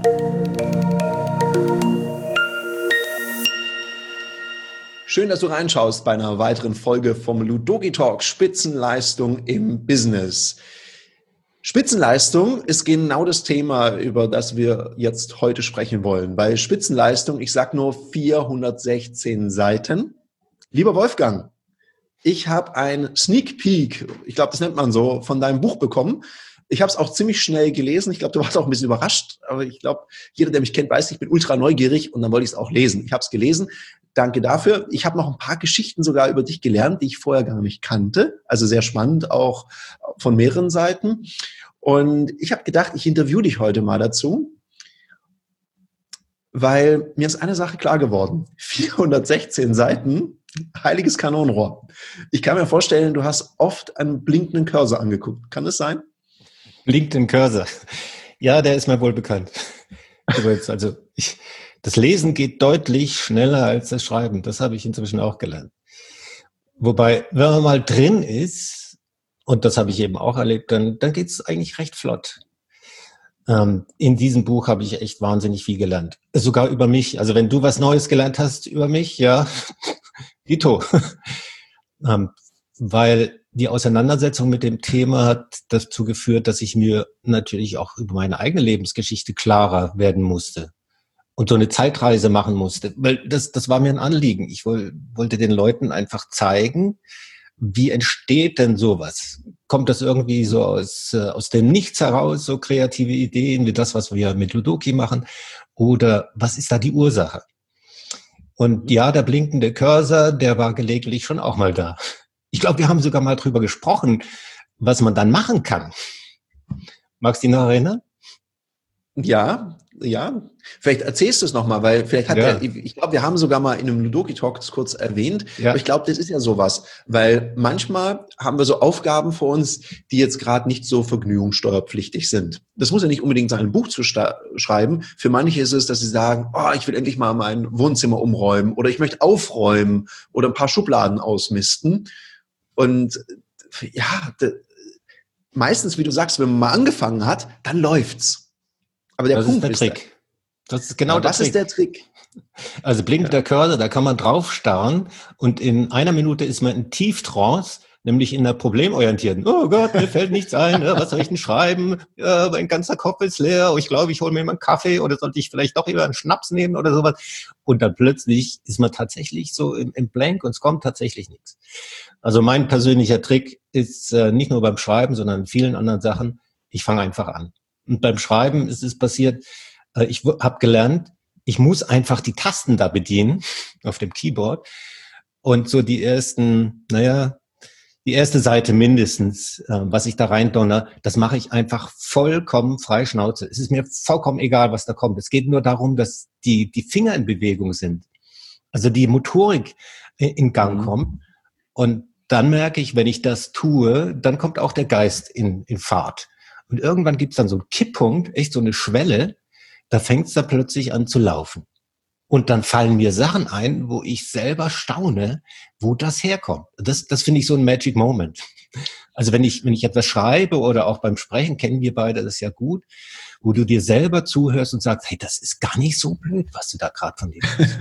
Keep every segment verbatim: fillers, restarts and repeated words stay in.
Schön, dass du reinschaust bei einer weiteren Folge vom Ludoki Talk Spitzenleistung im Business. Spitzenleistung ist genau das Thema, über das wir jetzt heute sprechen wollen. Bei Spitzenleistung, ich sage nur vierhundertsechzehn Seiten. Lieber Wolfgang, ich habe ein Sneak Peek, ich glaube, das nennt man so, von deinem Buch bekommen. Ich habe es auch ziemlich schnell gelesen. Ich glaube, du warst auch ein bisschen überrascht. Aber ich glaube, jeder, der mich kennt, weiß, ich bin ultra neugierig und dann wollte ich es auch lesen. Ich habe es gelesen. Danke dafür. Ich habe noch ein paar Geschichten sogar über dich gelernt, die ich vorher gar nicht kannte. Also sehr spannend, auch von mehreren Seiten. Und ich habe gedacht, ich interviewe dich heute mal dazu, weil mir ist eine Sache klar geworden. vierhundertsechzehn Seiten, heiliges Kanonenrohr. Ich kann mir vorstellen, du hast oft einen blinkenden Cursor angeguckt. Kann das sein? Blinkenden Cursor. Ja, der ist mir wohl bekannt. Also ich... Das Lesen geht deutlich schneller als das Schreiben. Das habe ich inzwischen auch gelernt. Wobei, wenn man mal drin ist, und das habe ich eben auch erlebt, dann, dann geht es eigentlich recht flott. Ähm, in diesem Buch habe ich echt wahnsinnig viel gelernt. Sogar über mich. Also wenn du was Neues gelernt hast über mich, ja, dito. ähm, weil die Auseinandersetzung mit dem Thema hat dazu geführt, dass ich mir natürlich auch über meine eigene Lebensgeschichte klarer werden musste. Und so eine Zeitreise machen musste, weil das, das war mir ein Anliegen. Ich woll, wollte den Leuten einfach zeigen, wie entsteht denn sowas? Kommt das irgendwie so aus, äh, aus dem Nichts heraus, so kreative Ideen wie das, was wir mit Ludoki machen? Oder was ist da die Ursache? Und ja, der blinkende Cursor, der war gelegentlich schon auch mal da. Ich glaube, wir haben sogar mal drüber gesprochen, was man dann machen kann. Magst du dich noch erinnern? Ja, ja. Vielleicht erzählst du es nochmal, weil vielleicht hat ja. der, ich glaube, wir haben sogar mal in einem Ludoki-Talk das kurz erwähnt, ja. aber ich glaube, das ist ja sowas, weil manchmal haben wir so Aufgaben vor uns, die jetzt gerade nicht so vergnügungssteuerpflichtig sind. Das muss ja nicht unbedingt sein, ein Buch zu sta- schreiben. Für manche ist es, dass sie sagen, oh, ich will endlich mal mein Wohnzimmer umräumen oder ich möchte aufräumen oder ein paar Schubladen ausmisten. Und ja, de, meistens, wie du sagst, wenn man mal angefangen hat, dann läuft's. Aber der das Punkt ist der Trick. Ist, das ist genau ja, der das Trick. ist der Trick. Also blinkender ja. Cursor, da kann man drauf starren und in einer Minute ist man in Tieftrance, nämlich in der problemorientierten. Oh Gott, mir fällt nichts ein, was soll ich denn schreiben? Ja, mein ganzer Kopf ist leer, oh, ich glaube, ich hole mir mal einen Kaffee oder sollte ich vielleicht doch lieber einen Schnaps nehmen oder sowas. Und dann plötzlich ist man tatsächlich so im, im Blank und es kommt tatsächlich nichts. Also mein persönlicher Trick ist äh, nicht nur beim Schreiben, sondern in vielen anderen Sachen, ich fange einfach an. Und beim Schreiben ist es passiert, äh, ich w- habe gelernt, ich muss einfach die Tasten da bedienen auf dem Keyboard und so die ersten, naja, die erste Seite mindestens, äh, was ich da reindonner, das mache ich einfach vollkommen frei Schnauze. Es ist mir vollkommen egal, was da kommt. Es geht nur darum, dass die die Finger in Bewegung sind, also die Motorik in Gang mhm. kommt. Und dann merke ich, wenn ich das tue, dann kommt auch der Geist in, in Fahrt. Und irgendwann gibt's dann so einen Kipppunkt, echt so eine Schwelle, da fängt's da plötzlich an zu laufen. Und dann fallen mir Sachen ein, wo ich selber staune, wo das herkommt. Das, das finde ich so ein Magic Moment. Also wenn ich, wenn ich etwas schreibe oder auch beim Sprechen, kennen wir beide das ja gut, wo du dir selber zuhörst und sagst, hey, das ist gar nicht so blöd, was du da gerade von dir hast.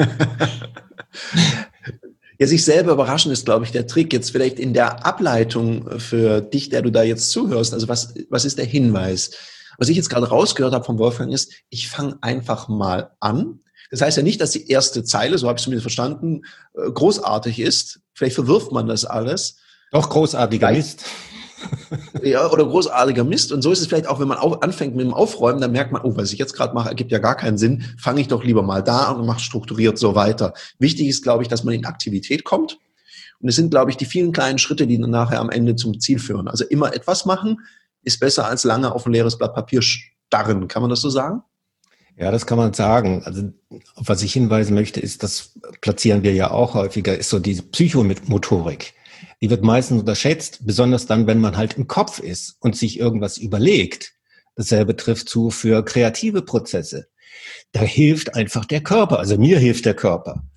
Ja, sich selber überraschen ist, glaube ich, der Trick. Jetzt vielleicht in der Ableitung für dich, der du da jetzt zuhörst. Also was, was ist der Hinweis? Was ich jetzt gerade rausgehört habe vom Wolfgang ist, ich fange einfach mal an. Das heißt ja nicht, dass die erste Zeile, so habe ich es zumindest verstanden, großartig ist. Vielleicht verwirft man das alles. Doch, großartiger vielleicht, Mist. Ja, oder großartiger Mist. Und so ist es vielleicht auch, wenn man auf, anfängt mit dem Aufräumen, dann merkt man, oh, was ich jetzt gerade mache, ergibt ja gar keinen Sinn. Fange ich doch lieber mal da an und mache strukturiert so weiter. Wichtig ist, glaube ich, dass man in Aktivität kommt. Und es sind, glaube ich, die vielen kleinen Schritte, die dann nachher am Ende zum Ziel führen. Also immer etwas machen ist besser als lange auf ein leeres Blatt Papier starren. Kann man das so sagen? Ja, das kann man sagen. Also, auf was ich hinweisen möchte, ist, das platzieren wir ja auch häufiger, ist so diese Psychomotorik. Die wird meistens unterschätzt, besonders dann, wenn man halt im Kopf ist und sich irgendwas überlegt. Dasselbe trifft zu für kreative Prozesse. Da hilft einfach der Körper, also mir hilft der Körper.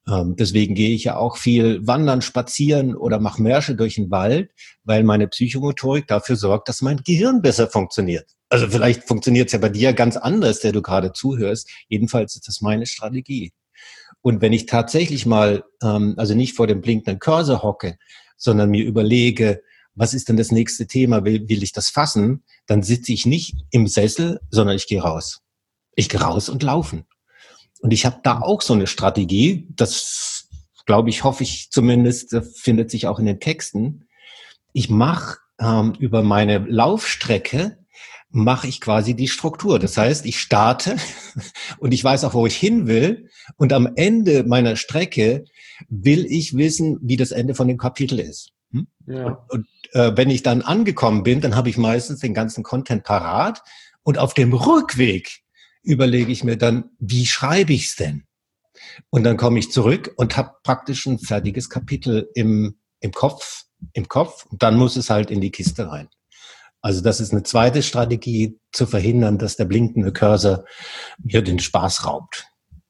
Ähm, deswegen gehe ich ja auch viel wandern, spazieren oder mache Märsche durch den Wald, weil meine Psychomotorik dafür sorgt, dass mein Gehirn besser funktioniert. Also vielleicht funktioniert es ja bei dir ganz anders, der du gerade zuhörst. Jedenfalls ist das meine Strategie. Und wenn ich tatsächlich mal, ähm, also nicht vor dem blinkenden Cursor hocke, sondern mir überlege, was ist denn das nächste Thema, will, will ich das fassen, dann sitze ich nicht im Sessel, sondern ich gehe raus. Ich gehe raus und laufen. Und ich habe da auch so eine Strategie, das glaube ich, hoffe ich zumindest, das findet sich auch in den Texten. Ich mache ähm, über meine Laufstrecke, mache ich quasi die Struktur. Das heißt, ich starte und ich weiß auch, wo ich hin will. Und am Ende meiner Strecke will ich wissen, wie das Ende von dem Kapitel ist. Hm? Ja. Und, und äh, wenn ich dann angekommen bin, dann habe ich meistens den ganzen Content parat. Und auf dem Rückweg überlege ich mir dann, wie schreibe ich es denn? Und dann komme ich zurück und habe praktisch ein fertiges Kapitel im, im Kopf, im Kopf. Und dann muss es halt in die Kiste rein. Also das ist eine zweite Strategie, zu verhindern, dass der blinkende Cursor mir den Spaß raubt.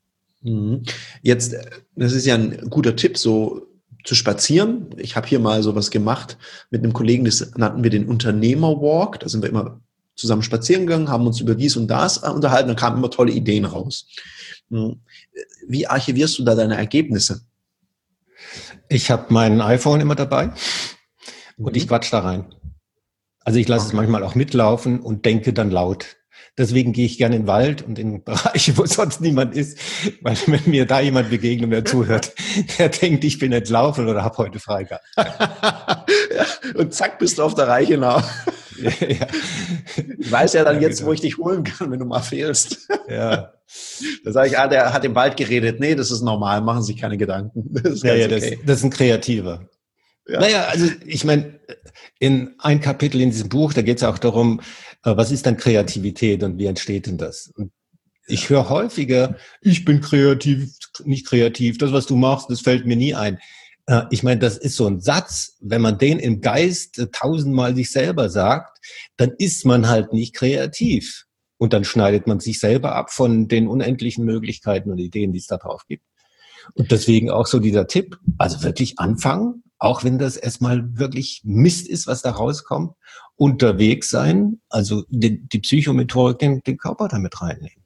Jetzt, das ist ja ein guter Tipp, so zu spazieren. Ich habe hier mal sowas gemacht mit einem Kollegen, das nannten wir den Unternehmerwalk. Da sind wir immer zusammen spazieren gegangen, haben uns über dies und das unterhalten, dann kamen immer tolle Ideen raus. Wie archivierst du da deine Ergebnisse? Ich habe mein iPhone immer dabei und mhm. ich quatsch da rein. Also ich lasse okay. es manchmal auch mitlaufen und denke dann laut. Deswegen gehe ich gerne in den Wald und in Bereiche, wo sonst niemand ist, weil wenn mir da jemand begegnet und mir zuhört, der denkt, ich bin entlaufen oder habe heute Freigabe. Ja, und zack, bist du auf der Reichenau. Ja, ja. Ich weiß ja dann ja, jetzt, genau. wo ich dich holen kann, wenn du mal fehlst. Ja. Da sage ich, ah, der hat im Wald geredet. Nee, das ist normal, machen Sie sich keine Gedanken. Das ist ja, ja, okay. das, das ist ein Kreativer. Ja. Naja, also ich meine, in ein Kapitel in diesem Buch, da geht es auch darum, was ist dann Kreativität und wie entsteht denn das? Und ich höre häufiger, ich bin kreativ, nicht kreativ, das, was du machst, das fällt mir nie ein. Ich meine, das ist so ein Satz, wenn man den im Geist tausendmal sich selber sagt, dann ist man halt nicht kreativ. Und dann schneidet man sich selber ab von den unendlichen Möglichkeiten und Ideen, die es da drauf gibt. Und deswegen auch so dieser Tipp, also wirklich anfangen, auch wenn das erstmal wirklich Mist ist, was da rauskommt, unterwegs sein, also die, die Psychomethodik, den, den Körper damit reinnehmen.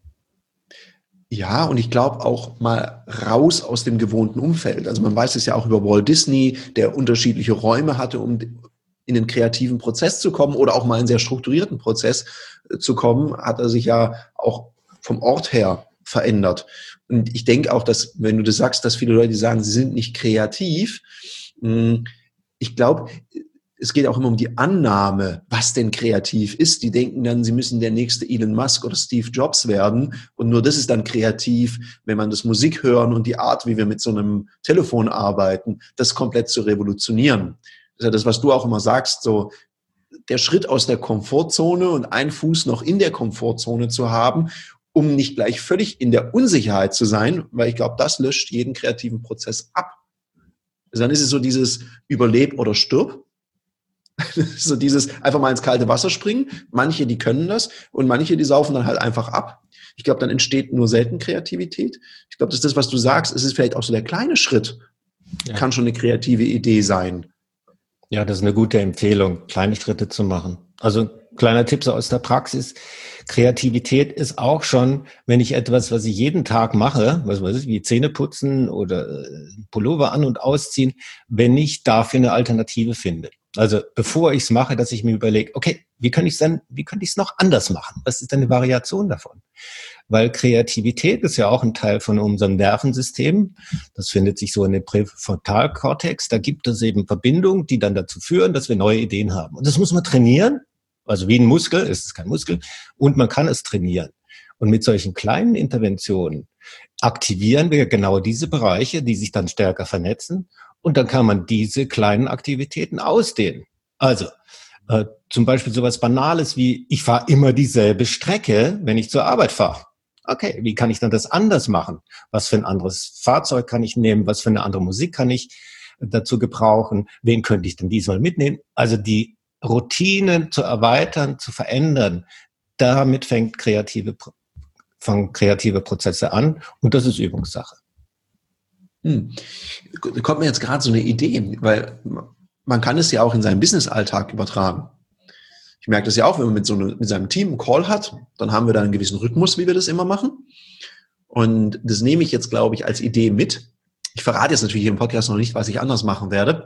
Ja, und ich glaube auch mal raus aus dem gewohnten Umfeld. Also man weiß es ja auch über Walt Disney, der unterschiedliche Räume hatte, um in den kreativen Prozess zu kommen oder auch mal in einen sehr strukturierten Prozess zu kommen, hat er sich ja auch vom Ort her verändert. Und ich denke auch, dass, wenn du das sagst, dass viele Leute sagen, sie sind nicht kreativ, ich glaube, es geht auch immer um die Annahme, was denn kreativ ist. Die denken dann, sie müssen der nächste Elon Musk oder Steve Jobs werden. Und nur das ist dann kreativ, wenn man das Musik hören und die Art, wie wir mit so einem Telefon arbeiten, das komplett zu revolutionieren. Das ist ja das, was du auch immer sagst, so der Schritt aus der Komfortzone und einen Fuß noch in der Komfortzone zu haben, um nicht gleich völlig in der Unsicherheit zu sein, weil ich glaube, das löscht jeden kreativen Prozess ab. Also dann ist es so dieses Überleb oder stirb. So dieses einfach mal ins kalte Wasser springen. Manche, die können das und manche, die saufen dann halt einfach ab. Ich glaube, dann entsteht nur selten Kreativität. Ich glaube, das ist das, was du sagst. Es ist vielleicht auch so der kleine Schritt. Ja. Kann schon eine kreative Idee sein. Ja, das ist eine gute Empfehlung, kleine Schritte zu machen. Also kleiner Tipp so aus der Praxis. Kreativität ist auch schon, wenn ich etwas, was ich jeden Tag mache, was weiß ich, wie Zähne putzen oder Pullover an- und ausziehen, wenn ich dafür eine Alternative finde. Also bevor ich es mache, dass ich mir überlege, okay, wie könnte ich es denn, wie könnte ich es noch anders machen? Was ist denn eine Variation davon? Weil Kreativität ist ja auch ein Teil von unserem Nervensystem. Das findet sich so in dem Präfrontalkortex. Da gibt es eben Verbindungen, die dann dazu führen, dass wir neue Ideen haben. Und das muss man trainieren. Also wie ein Muskel, es ist kein Muskel. Und man kann es trainieren. Und mit solchen kleinen Interventionen aktivieren wir genau diese Bereiche, die sich dann stärker vernetzen. Und dann kann man diese kleinen Aktivitäten ausdehnen. Also äh, zum Beispiel sowas Banales wie, ich fahre immer dieselbe Strecke, wenn ich zur Arbeit fahre. Okay, wie kann ich dann das anders machen? Was für ein anderes Fahrzeug kann ich nehmen? Was für eine andere Musik kann ich dazu gebrauchen? Wen könnte ich denn diesmal mitnehmen? Also die Routinen zu erweitern, zu verändern, damit fängt kreative, fangen kreative Prozesse an und das ist Übungssache. Hm. Da kommt mir jetzt gerade so eine Idee, weil man kann es ja auch in seinen Business-Alltag übertragen. Ich merke das ja auch, wenn man mit, so eine, mit seinem Team einen Call hat, dann haben wir da einen gewissen Rhythmus, wie wir das immer machen. Und das nehme ich jetzt, glaube ich, als Idee mit. Ich verrate jetzt natürlich im Podcast noch nicht, was ich anders machen werde.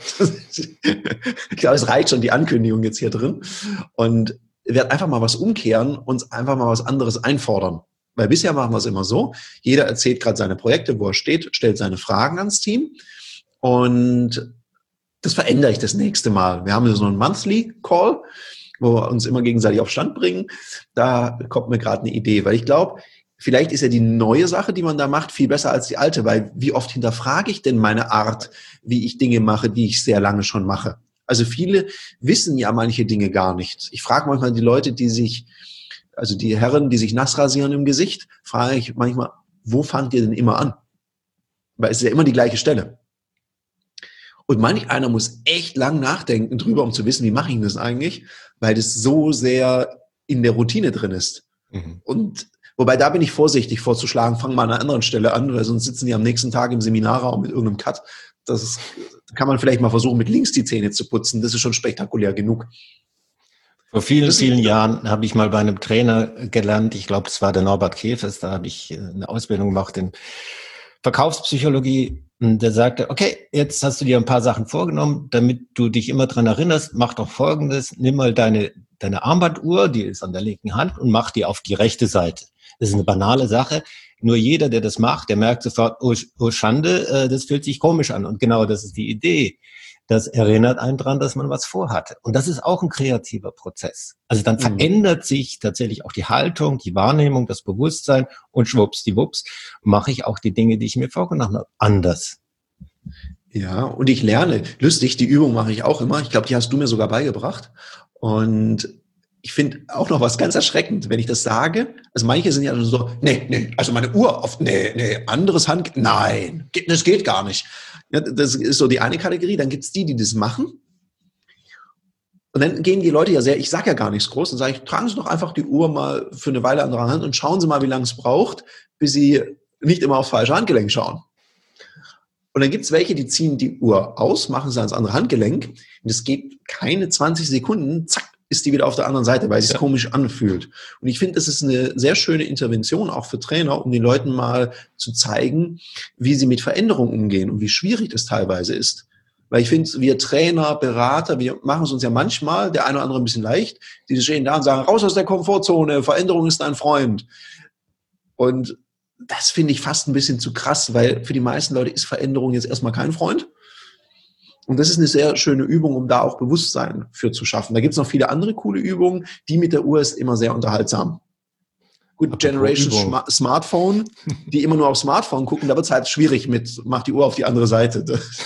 Ich glaube, es reicht schon die Ankündigung jetzt hier drin. Und werde einfach mal was umkehren, uns einfach mal was anderes einfordern. Weil bisher machen wir es immer so, jeder erzählt gerade seine Projekte, wo er steht, stellt seine Fragen ans Team und das verändere ich das nächste Mal. Wir haben so einen Monthly Call, wo wir uns immer gegenseitig auf Stand bringen. Da kommt mir gerade eine Idee, weil ich glaube, vielleicht ist ja die neue Sache, die man da macht, viel besser als die alte, weil wie oft hinterfrage ich denn meine Art, wie ich Dinge mache, die ich sehr lange schon mache? Also viele wissen ja manche Dinge gar nicht. Ich frage manchmal die Leute, die sich Also die Herren, die sich nass rasieren im Gesicht, frage ich manchmal, wo fangt ihr denn immer an? Weil es ist ja immer die gleiche Stelle. Und manch einer muss echt lang nachdenken drüber, um zu wissen, wie mache ich das eigentlich? Weil das so sehr in der Routine drin ist. Mhm. Und wobei da bin ich vorsichtig vorzuschlagen, fang mal an einer anderen Stelle an, weil sonst sitzen die am nächsten Tag im Seminarraum mit irgendeinem Cut. Das ist, kann man vielleicht mal versuchen, mit links die Zähne zu putzen. Das ist schon spektakulär genug. Vor vielen, vielen Jahren habe ich mal bei einem Trainer gelernt, ich glaube, es war der Norbert Käfers, da habe ich eine Ausbildung gemacht in Verkaufspsychologie. Und der sagte, okay, jetzt hast du dir ein paar Sachen vorgenommen, damit du dich immer dran erinnerst, mach doch Folgendes, nimm mal deine, deine Armbanduhr, die ist an der linken Hand, und mach die auf die rechte Seite. Das ist eine banale Sache. Nur jeder, der das macht, der merkt sofort, oh, oh Schande, das fühlt sich komisch an. Und genau das ist die Idee. Das erinnert einen dran, dass man was vorhatte. Und das ist auch ein kreativer Prozess. Also dann mhm. verändert sich tatsächlich auch die Haltung, die Wahrnehmung, das Bewusstsein und schwuppsdiwupps mache ich auch die Dinge, die ich mir vorgenommen habe, anders. Ja, und ich lerne. Lustig, die Übung mache ich auch immer. Ich glaube, die hast du mir sogar beigebracht. Und ich finde auch noch was ganz erschreckend, wenn ich das sage. Also manche sind ja so, nee, nee, also meine Uhr auf, nee, nee, anderes Hand, nein, das geht gar nicht. Ja, das ist so die eine Kategorie. Dann gibt's die, die das machen. Und dann gehen die Leute ja sehr, ich sage ja gar nichts groß, dann sage ich, tragen Sie doch einfach die Uhr mal für eine Weile an der Hand und schauen Sie mal, wie lange es braucht, bis Sie nicht immer aufs falsche Handgelenk schauen. Und dann gibt's welche, die ziehen die Uhr aus, machen sie ans andere Handgelenk. Und es geht keine zwanzig Sekunden, zack, ist die wieder auf der anderen Seite, weil es sich ja. komisch anfühlt. Und ich finde, das ist eine sehr schöne Intervention auch für Trainer, um den Leuten mal zu zeigen, wie sie mit Veränderungen umgehen und wie schwierig das teilweise ist. Weil ich finde, wir Trainer, Berater, wir machen es uns ja manchmal, der eine oder andere ein bisschen leicht, die stehen da und sagen, raus aus der Komfortzone, Veränderung ist dein Freund. Und das finde ich fast ein bisschen zu krass, weil für die meisten Leute ist Veränderung jetzt erstmal kein Freund. Und das ist eine sehr schöne Übung, um da auch Bewusstsein für zu schaffen. Da gibt es noch viele andere coole Übungen. Die mit der Uhr ist immer sehr unterhaltsam. Gut, Generation Schma- Smartphone, die immer nur auf Smartphone gucken, da wird es halt schwierig mit, mach die Uhr auf die andere Seite.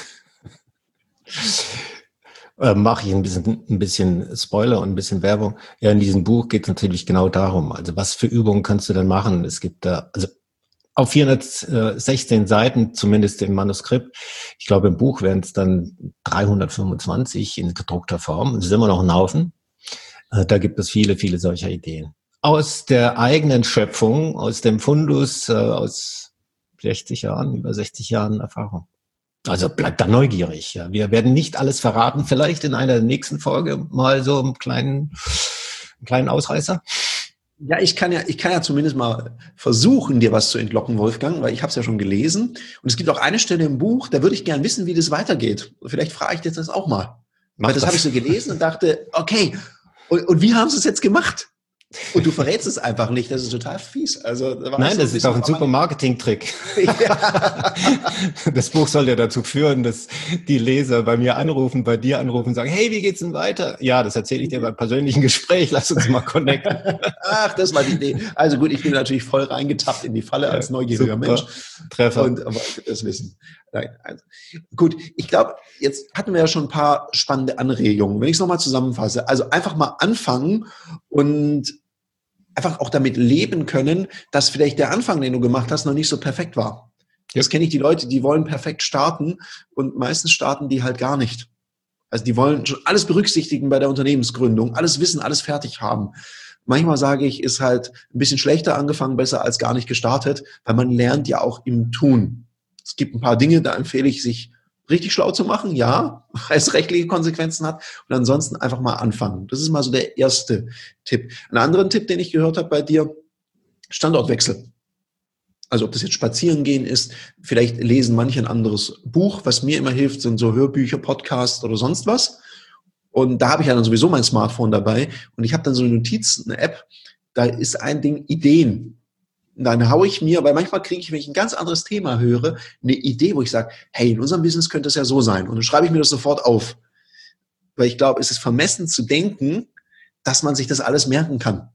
Äh, mache ich ein bisschen, ein bisschen Spoiler und ein bisschen Werbung. Ja, in diesem Buch geht es natürlich genau darum. Also was für Übungen kannst du denn machen? Es gibt da, also auf vierhundertsechzehn Seiten, zumindest im Manuskript. Ich glaube, im Buch wären es dann dreihundertfünfundzwanzig in gedruckter Form. Das ist immer noch ein Haufen. Da gibt es viele, viele solcher Ideen. Aus der eigenen Schöpfung, aus dem Fundus, aus sechzig Jahren, über sechzig Jahren Erfahrung. Also bleibt da neugierig. Ja. Wir werden nicht alles verraten. Vielleicht in einer nächsten Folge mal so einen kleinen, einen kleinen Ausreißer. Ja, ich kann ja, ich kann ja zumindest mal versuchen, dir was zu entlocken, Wolfgang, weil ich habe es ja schon gelesen. Und es gibt auch eine Stelle im Buch, da würde ich gern wissen, wie das weitergeht. Vielleicht frage ich dich das auch mal. Mach weil das, das. habe ich so gelesen und dachte, okay, und, und wie haben sie es jetzt gemacht? Und du verrätst es einfach nicht, das ist total fies. Also, da Nein, das ist auch ein super Marketing-Trick. Ja. Das Buch soll ja dazu führen, dass die Leser bei mir anrufen, bei dir anrufen und sagen, hey, wie geht's denn weiter? Ja, das erzähle ich dir beim persönlichen Gespräch, lass uns mal connecten. Ach, das war die Idee. Also gut, ich bin natürlich voll reingetappt in die Falle als neugieriger super. Mensch. Treffer. Und aber das Wissen. Nein, also, gut, ich glaube, jetzt hatten wir ja schon ein paar spannende Anregungen. Wenn ich es nochmal zusammenfasse, also einfach mal anfangen und einfach auch damit leben können, dass vielleicht der Anfang, den du gemacht hast, noch nicht so perfekt war. Ja. Das kenne ich, die Leute, die wollen perfekt starten und meistens starten die halt gar nicht. Also die wollen schon alles berücksichtigen bei der Unternehmensgründung, alles wissen, alles fertig haben. Manchmal sage ich, ist halt ein bisschen schlechter angefangen, besser als gar nicht gestartet, weil man lernt ja auch im Tun. Es gibt ein paar Dinge, da empfehle ich, sich richtig schlau zu machen, ja, weil es rechtliche Konsequenzen hat. Und ansonsten einfach mal anfangen. Das ist mal so der erste Tipp. Einen anderen Tipp, den ich gehört habe bei dir, Standortwechsel. Also ob das jetzt spazieren gehen ist, vielleicht lesen manche ein anderes Buch. Was mir immer hilft, sind so Hörbücher, Podcasts oder sonst was. Und da habe ich ja dann sowieso mein Smartphone dabei. Und ich habe dann so eine Notiz, eine App, da ist ein Ding Ideen. Und dann haue ich mir, weil manchmal kriege ich, wenn ich ein ganz anderes Thema höre, eine Idee, wo ich sage, hey, in unserem Business könnte es ja so sein. Und dann schreibe ich mir das sofort auf. Weil ich glaube, es ist vermessen zu denken, dass man sich das alles merken kann.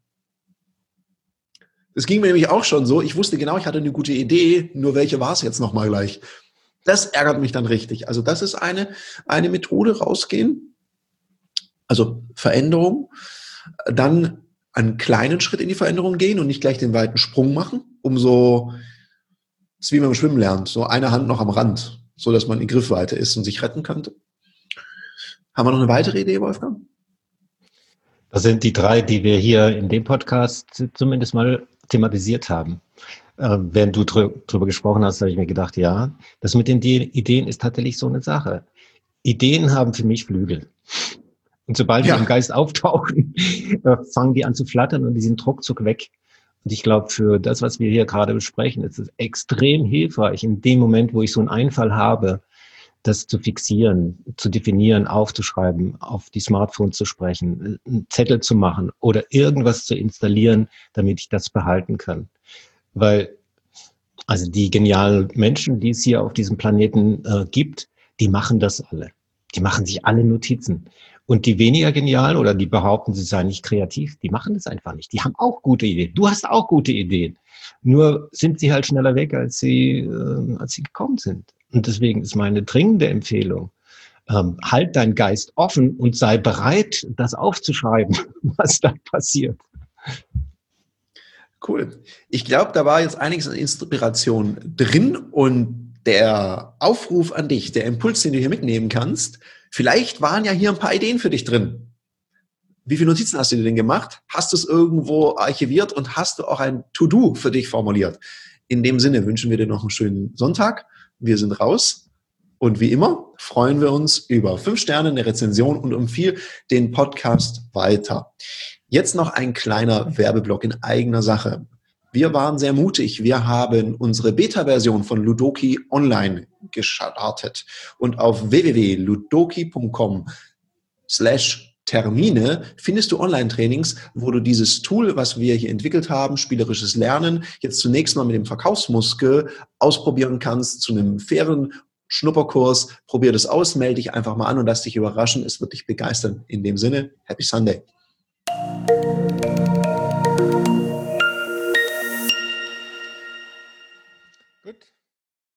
Das ging mir nämlich auch schon so. Ich wusste genau, ich hatte eine gute Idee, nur welche war es jetzt nochmal gleich? Das ärgert mich dann richtig. Also das ist eine, eine Methode, rausgehen. Also Veränderung. Dann einen kleinen Schritt in die Veränderung gehen und nicht gleich den weiten Sprung machen, um so, das ist wie man beim Schwimmen lernt, so eine Hand noch am Rand, so dass man in Griffweite ist und sich retten könnte. Haben wir noch eine weitere Idee, Wolfgang? Das sind die drei, die wir hier in dem Podcast zumindest mal thematisiert haben. Äh, während du drü- drüber gesprochen hast, habe ich mir gedacht, ja, das mit den De- Ideen ist tatsächlich so eine Sache. Ideen haben für mich Flügel. Und sobald ja. die im Geist auftauchen, äh, fangen die an zu flattern und die sind ruckzuck weg. Und ich glaube, für das, was wir hier gerade besprechen, ist es extrem hilfreich, in dem Moment, wo ich so einen Einfall habe, das zu fixieren, zu definieren, aufzuschreiben, auf die Smartphone zu sprechen, einen Zettel zu machen oder irgendwas zu installieren, damit ich das behalten kann. Weil also die genialen Menschen, die es hier auf diesem Planeten äh, gibt, die machen das alle. Die machen sich alle Notizen. Und die weniger genialen oder die behaupten, sie seien nicht kreativ, die machen das einfach nicht. Die haben auch gute Ideen. Du hast auch gute Ideen. Nur sind sie halt schneller weg, als sie, äh, als sie gekommen sind. Und deswegen ist meine dringende Empfehlung, ähm, halt deinen Geist offen und sei bereit, das aufzuschreiben, was da passiert. Cool. Ich glaube, da war jetzt einiges an Inspiration drin und der Aufruf an dich, der Impuls, den du hier mitnehmen kannst, vielleicht waren ja hier ein paar Ideen für dich drin. Wie viele Notizen hast du dir denn gemacht? Hast du es irgendwo archiviert und hast du auch ein To-Do für dich formuliert? In dem Sinne wünschen wir dir noch einen schönen Sonntag. Wir sind raus und wie immer freuen wir uns über fünf Sterne, eine Rezension und empfehle den Podcast weiter. Jetzt noch ein kleiner Werbeblock in eigener Sache. Wir waren sehr mutig. Wir haben unsere Beta-Version von Ludoki online gestartet und auf w w w punkt ludoki punkt com slash Termine findest du Online-Trainings, wo du dieses Tool, was wir hier entwickelt haben, spielerisches Lernen, jetzt zunächst mal mit dem Verkaufsmuskel ausprobieren kannst zu einem fairen Schnupperkurs. Probier das aus, melde dich einfach mal an und lass dich überraschen. Es wird dich begeistern. In dem Sinne, Happy Sunday. Gut.